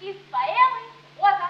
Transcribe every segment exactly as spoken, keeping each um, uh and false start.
Из поэмы «Ота».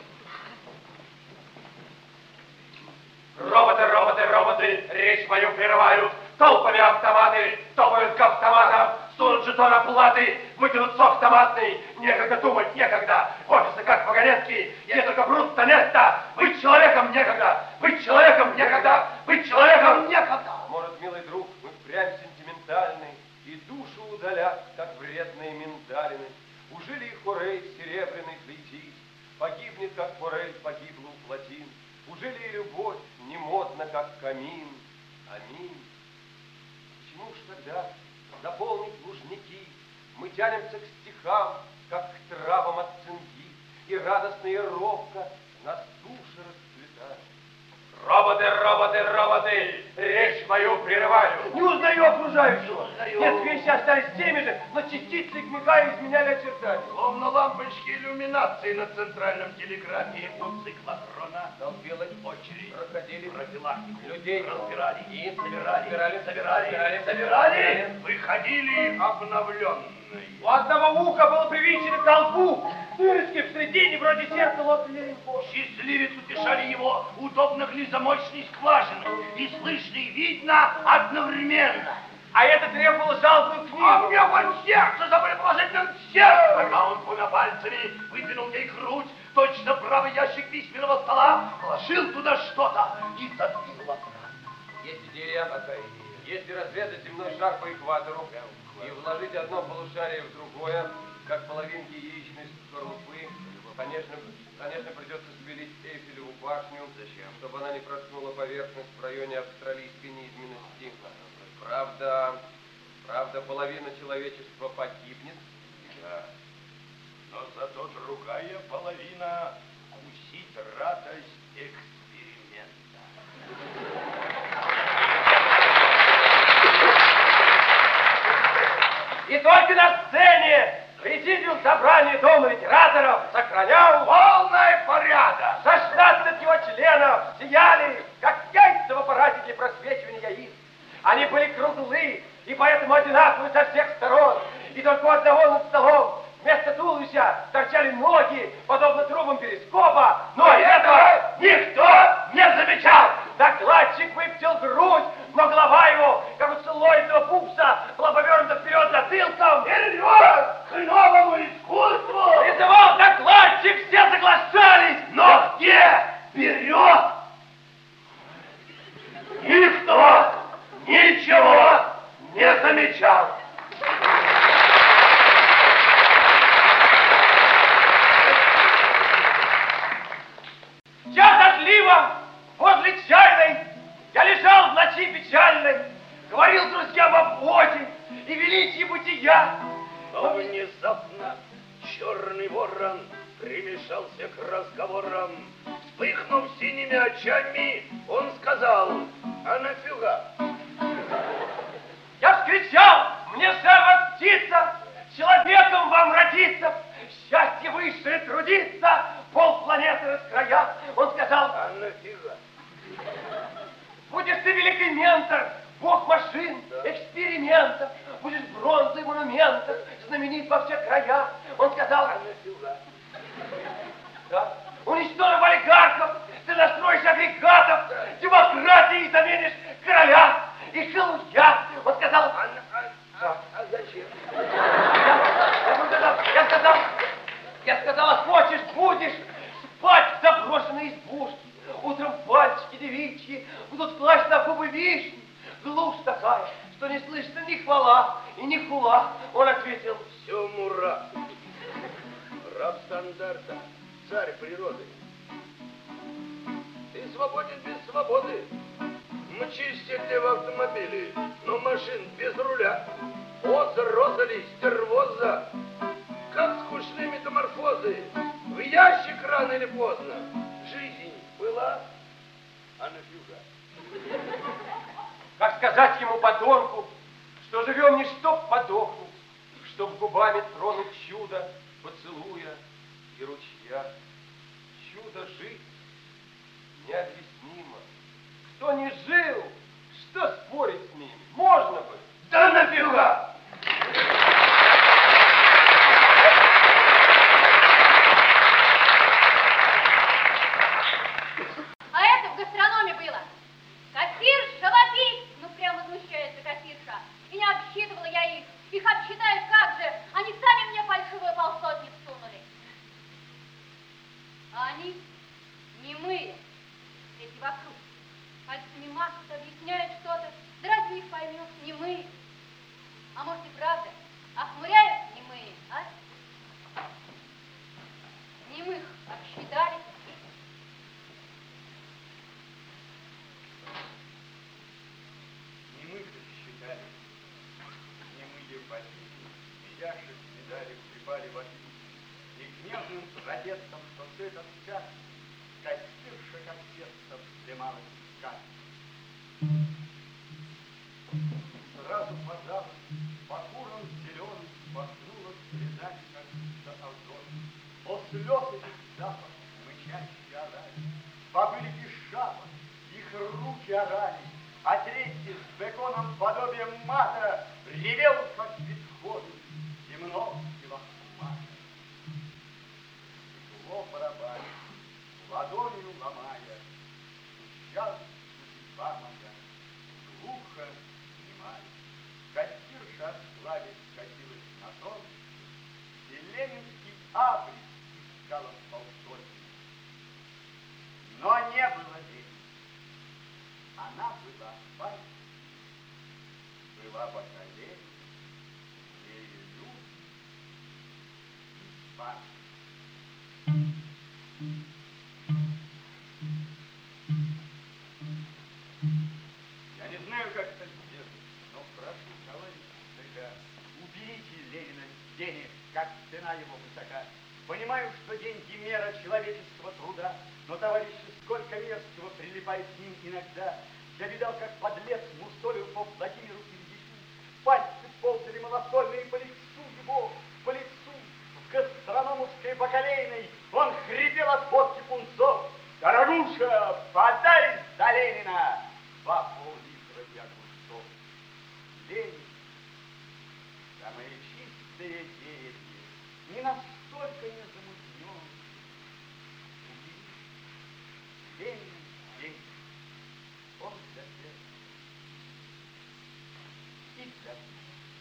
Роботы, роботы, роботы, речь мою прерывают. Толпами автоматы топают к автоматам, сунут жетон оплаты, выкинут сок томатный. Некогда думать, некогда. Офисы как вагонетки, есть только брутто нетто. Быть человеком некогда, быть человеком некогда, быть человеком некогда. Может, милый друг, мы впрямь сентиментальны и душу удалят, как вредные миндалины. Ужели их Хорей серебряный взлетит, погибнет, как Форель погибла у плотин. Ужели и любовь не модна, как камин? Аминь. Почему ж тогда заполнить лужники мы тянемся к стихам, как к травам от цинги, и радостно и робко нас души расцветают? Роботы, роботы, роботы, речь мою прерывают. Не узнаю окружающего. Узнаю. Нет, вещи остались теми же, но частицы их мигая изменяли очертания. Словно лампочки иллюминации на центральном телеграфе у циклотрона. Толпилась очередь, проходили профилактику, людей, разбирали и собирали, собирали, собирали, собирали, собирали, выходили обновленные. У одного уха было привинчено к колбу, дырочки в средине вроде зеркала от Леренко. Счастливец утешали его, удобно ли замочной скважины, и слышно, и видно одновременно. А это требовало жалобную книгу. А мне вот сердце забыли положить на сердце. Когда он двумя пальцами выдвинул ей грудь, точно правый ящик письменного стола, положил туда что-то и задвинул окна. Есть идея, какая идея? Если разведать земной шар по экватору и вложить одно полушарие в другое, как половинки яичной скорлупы, конечно, конечно, придется спилить Эйфелеву башню. Зачем? Чтобы она не проткнула поверхность в районе австралийской низменности. Правда, правда, половина человечества погибнет. Да. Но зато другая половина вкусит радость эксперимента. И только на сцене президиум собрания Дома литераторов сохранял полный порядок. шестнадцать его членов сияли, как яйца в аппарате для просвечивания яиц. Они были круглы и поэтому одинаковы со всех сторон. И только у одного над столом вместо туловища торчали ноги, подобно трубам перископа, но этого никто не замечал. Докладчик выпятил грудь, но голова его, как у целлоидного пупса, была повернута вперед затылком. Вперед к новому искусству! Призывал докладчик, все соглашались. Но где вперед? Никто ничего не замечал. Час отлива возле чайной я лежал в ночи печальной, говорил друзьям об воде и величии бытия. Но внезапно черный ворон примешался к разговорам. Вспыхнув синими очами, он сказал: а нафига? Я вскричал: мне же птица, человеком вам родиться, счастье высшее трудиться, полпланеты раскроя. Он сказал: а нафига? Будешь ты великий ментор, бог машин, да, экспериментов, будешь бронзой монументов, знаменит во все края. Он сказал: а нафига? Да. Уничтожив олигархов, ты настроишь агрегатов, да, демократии заменишь короля и халуя. Он сказал: а, а, а, а зачем? Я, я, сказал, я сказал, я сказал, а хочешь, будешь спать в заброшенной избушке. Утром пальчики девичьи будут класть на губы вишни. Глушь такая, что не слышно ни хвала и ни хула. Он ответил: все мура. Раб стандарта, царь природы. Ты свободен без свободы. Мчись себе в автомобиле, но машин без руля. Оза, роза ли, стервоза, как скучные метаморфозы. В ящик рано или поздно. Жизнь была, а нафига? Как сказать ему, подонку, что живем не чтоб подохнуть, чтоб губами тронуть чудо поцелуя и ручья. Чудо жить необъяснимо. Кто не жил, что спорить с ними? Можно бы. Да нафига! Радецком, что все это час кассирша, как сердце, вздымалась в кассе. Сразу пожалуй, покуром зеленым пахнуло слезами, как будто озон. О слез этих запах мычащие орали, побыли без шапок, их руки орали, а третий с беконом подобием мата ревел, как Бетховен, темно его мата. Стекло барабаня, ладонью ломая, стучала судьба моя, глухо снимая. Кассирша от славы скатилась на тон, и ленинский абрис искала в полсотни. Но не было Ленина. Она была память, была бакалея, перелюб и память. Я не знаю, как это сделать, но прошу, товарищ ЦК, уберите Ленина с денег, как цена его высока. Понимаю, что деньги мера человеческого труда, но, товарищи, сколько мерзкого прилипает к ним иногда. Я видал, как подлец мусолил по Владимиру Ильичу, пальцы ползали малосольные по лицу его, по лицу, в гастрономовской бакалейной. Он хрипел от водки пунцов. Дорогуша, подай за Ленина два пол-литра и огурцов. Ленин, самое чистое деяние, не настолько не замутнен. Ленин, Ленин, он для всех и для всех.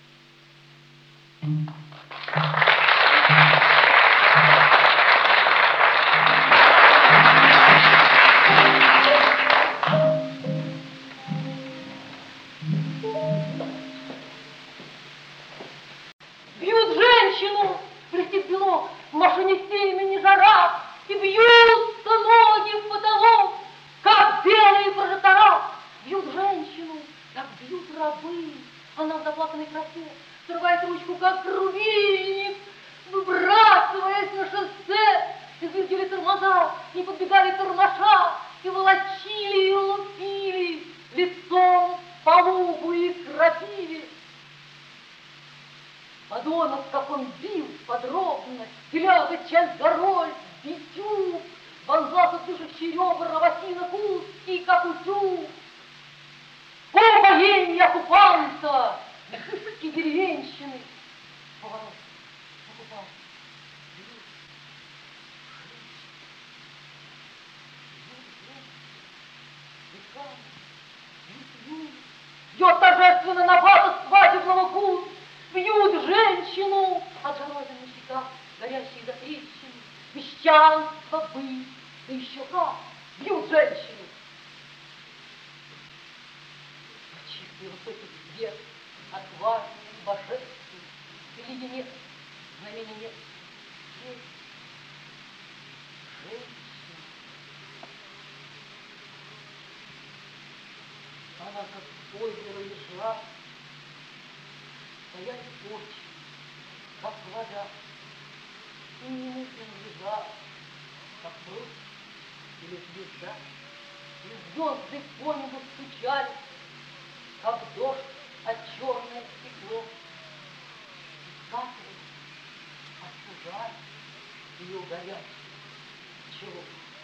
Бьют женщину, блестит белок, в машине семени жара, и бьются ноги в потолок, как белые прожектора. Бьют женщину, как бьют рабы. Она в заплаканной красе срывает ручку, как рубильник, выбрасываясь на шоссе. Извергили тормоза, не подбегали тормоша, и волочили, и лупили лицом по лугу и крапиве. Подонок, как он бил подробно, теляга, часть горой, битюк, вонзался в дышащие ребра, ворсинок узкий, как утюг. О, военье оккупанта, и деревенщины! Поворот, оккупант, бьют, веками, бьют, бьет торжественно на бата свадебного куста. Бьют женщину, от жаровин на щеках, горящие за трещины, мещанство быть, да еще как, бьют женщину. Чистый высокий свет, отважный, божественный, религии нет, знамений нет, есть женщина. Она как озеро лежала, стояли точки, как вода, и немысленно лежала, как пруд или звезда, и звезды по небу стучали, как дождь от черное стекло, и скатывали, остужали ее горячее чело.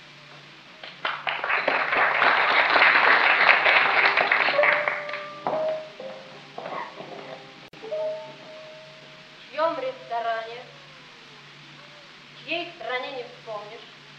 В чьем ресторане, в чьей стране не вспомнишь,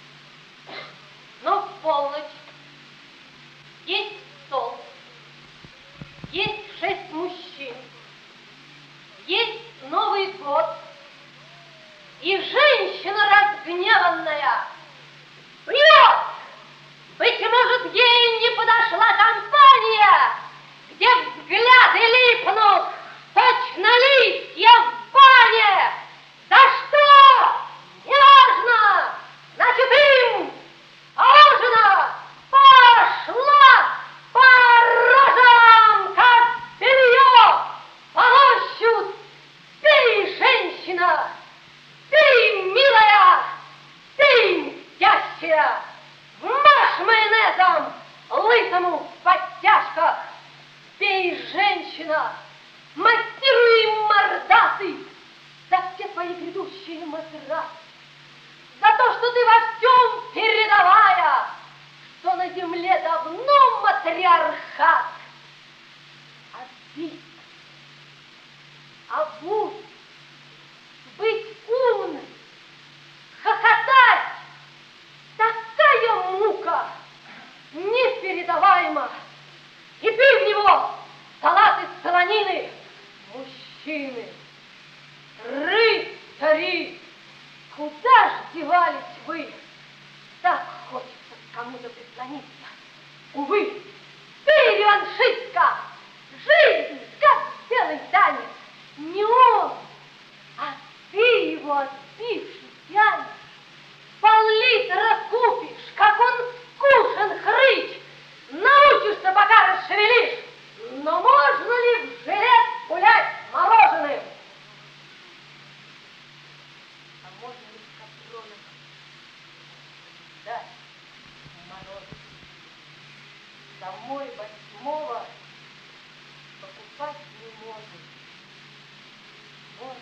но в полночь есть стол, есть шесть мужчин, есть Новый год, и женщина разгневанная врет. Быть может, ей не подошла компания, где взгляды липнут, точно листья в бане. За что? Не важно. Значит, им положено. Пошла по рожам, как белье. Полощут. Ты, женщина, ты, милая, домой восьмого покупать не может. Вот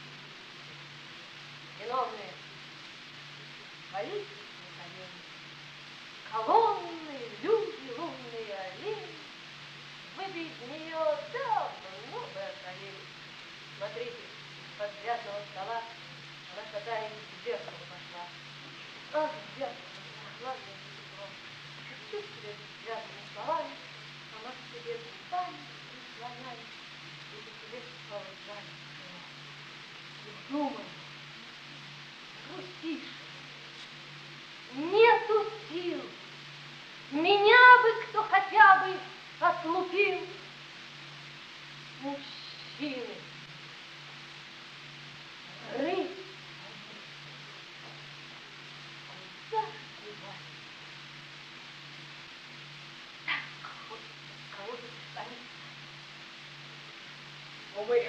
виновные полиции на колени, колонны, люди, лунные олени, вы бы из нее давно бы околели. Смотрите, из-под грязного стола она, шатаясь, к зеркалу пошла. Ах, зеркало, прохладное стекло, шепчу себе грязными словами, сама к себе губами прислоняюсь, и по тебе сползаю крыло. И думаю, грустишь, нету сил, меня бы кто хотя бы отлупил. Мужчины, рыб, куда девать? Так хочется кого-то сториться. Увы.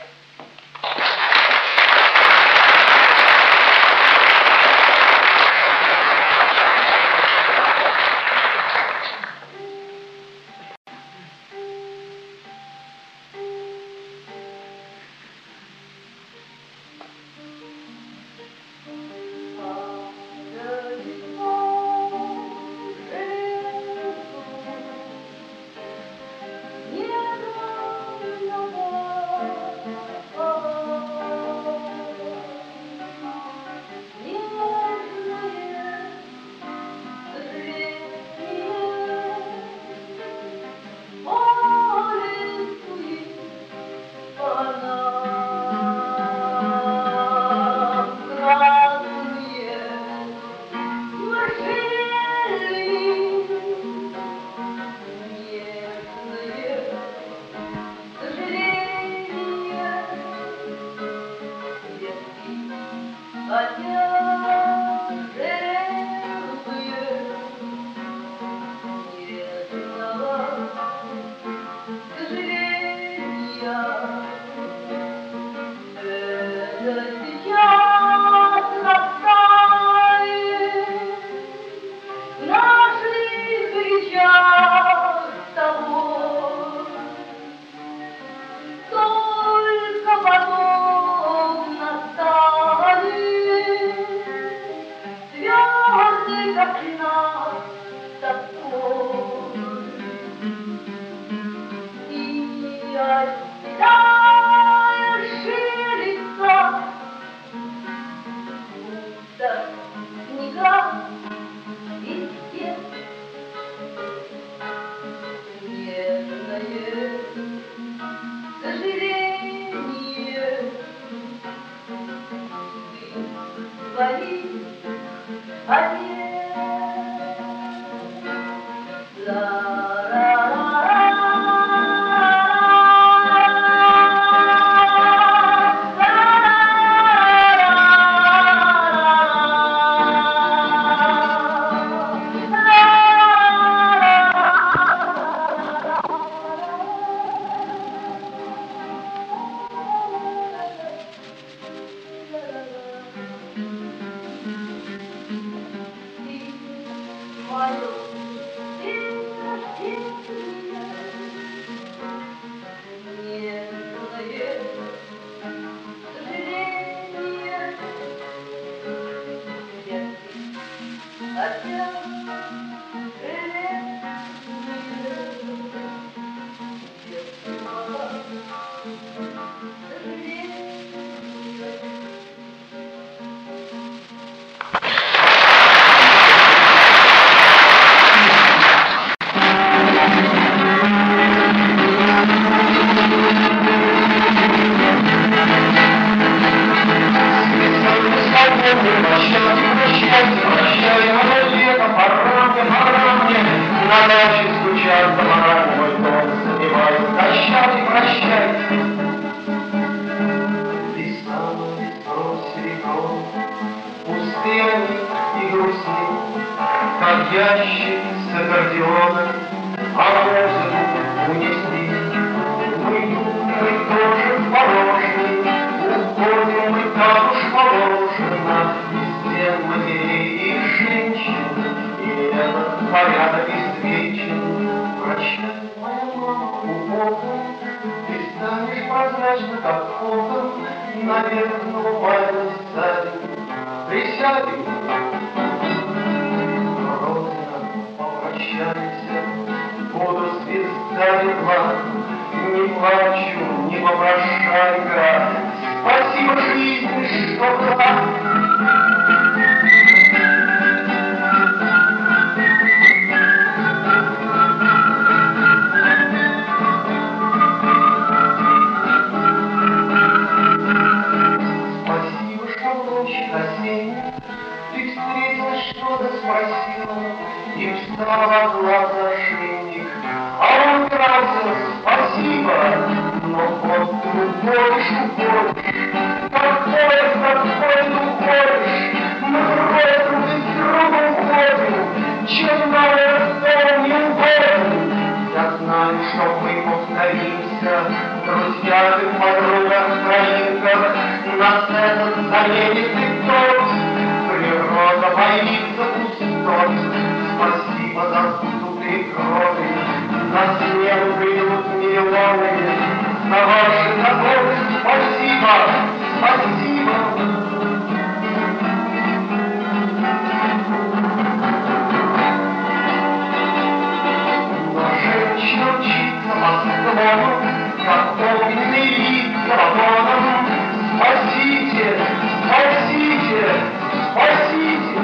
Порядок извечен, прощай. присяги. Родина, попрощайся, буду звездами глаз, не плачу, не попрошайка, спасибо жизни, что была. Ты встретила, что-то спросила, и встала глаз ошейник, а он дрался, спасибо, но вот ты уходишь, уходишь, как поезд отходит, уходишь, мы другой друг из друга уходим, чем новое стол не уходим. Я знаю, что мы повторимся, друзья ты в подругах, страницах, нас этот заменит и тот. Природа боится пустот. Спасибо за вздутые крови. На смену придут миллионы. За ваши заботы спасибо, спасибо. Но женщина мчится по склону, как огненный лист за вагоном. Спасите, спасите, спасите!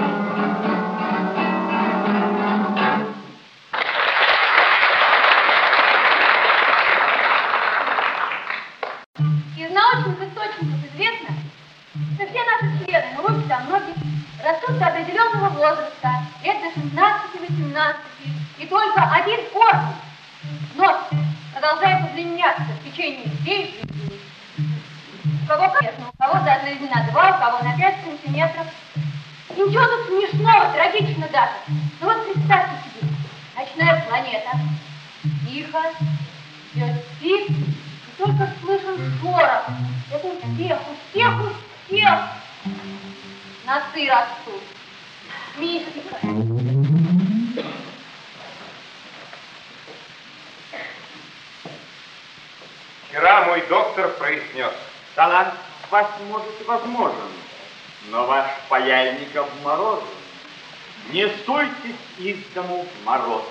Из научных источников известно, что все наши члены, ну, руки там, ноги, растут до определенного возраста, лет до шестнадцати-восемнадцати, и только один орган, нос, продолжает удлиняться в течение всей жизни. У кого, конечно, у кого за одну на два, у кого на пять сантиметров. И ничего тут смешного, трагично даже. Ну вот представьте себе, ночная планета, тихо, идет пик, и только слышен шорох. Это у всех, у всех, у всех. Носы растут. Мистика. Вчера мой доктор произнес: талант в вас, может, и возможен, но ваш паяльник обморожен. Не суйтесь из дому в мороз.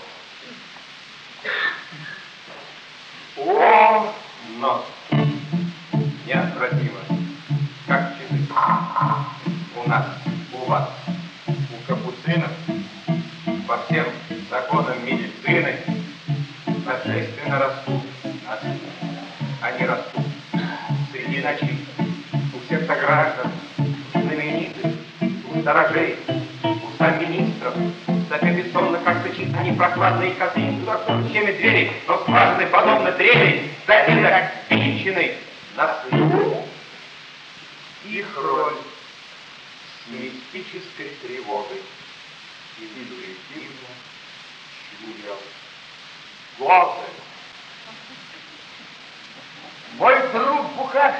О, нос! Неотвратимо, как часы. У нас, у вас, у капуцинов, по всем законам медицины наследственно растут носы. Они растут среди ночи, у всех сограждан, знаменитых, у сторожей, у замминистров. Так официонно, как стучит, они прохладные косы, туда стучами двери, но скважины подобно дрели, затем как венчаны носы. Их роль с мистической тревогой интуитивно чуял глаза. Мой друг Бухаш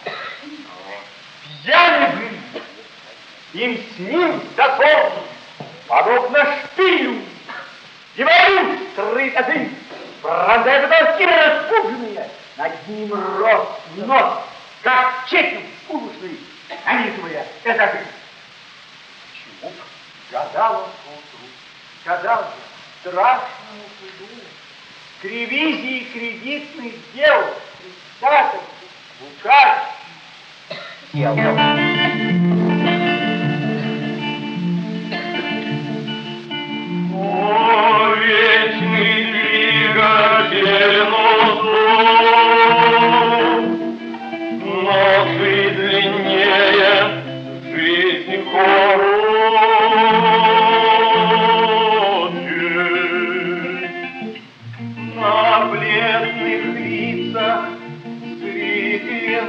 пьяный был, им с ним затор, подобно шпилю, диварю стрыкоты, бронзая потолки распугленные, над ним рос нос, как чекин скулушный, нанизывая этажи. Почему? Гадал он поутру, гадал же страшному суду, к ревизии кредитных дел, присядок, Бухаш сел. О, вечный двигатель носов, носы длиннее, жизнь короче. На бледных лицах скрипи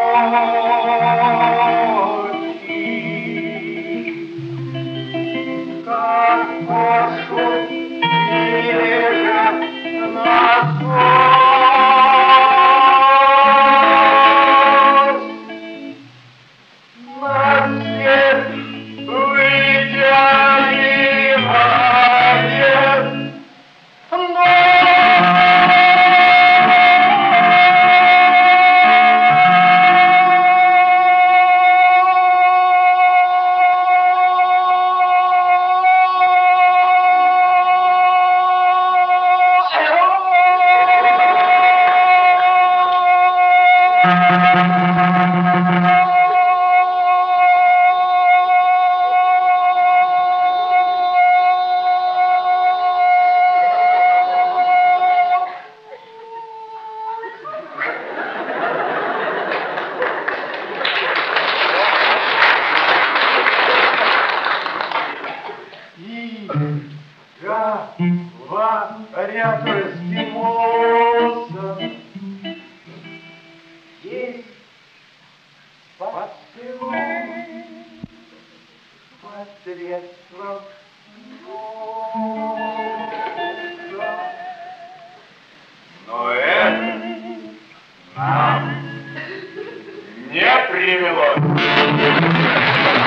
ночи, как пошел лежа на сон. На свет выйдя и молодец, средством но это нам не привело.